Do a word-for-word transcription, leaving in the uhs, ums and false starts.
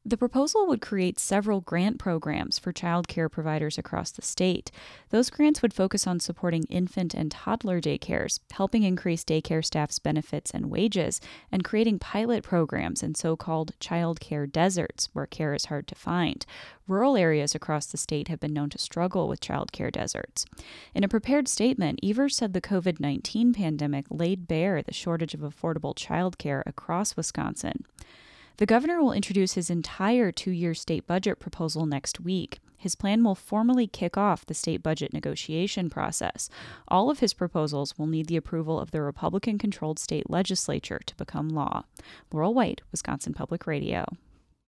The proposal would create several grant programs for child care providers across the state. Those grants would focus on supporting infant and toddler daycares, helping increase daycare staff's benefits and wages, and creating pilot programs in so-called child care deserts, where care is hard to find. Rural areas across the state have been known to struggle with child care deserts. In a prepared statement, Evers said the covid nineteen pandemic laid bare the shortage of affordable child care across Wisconsin. The governor will introduce his entire two-year state budget proposal next week. His plan will formally kick off the state budget negotiation process. All of his proposals will need the approval of the Republican-controlled state legislature to become law. Laurel White, Wisconsin Public Radio.